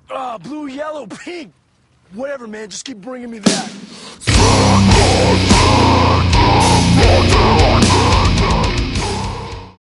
Blue, yellow, pink. Whatever, man. Just keep bringing me that.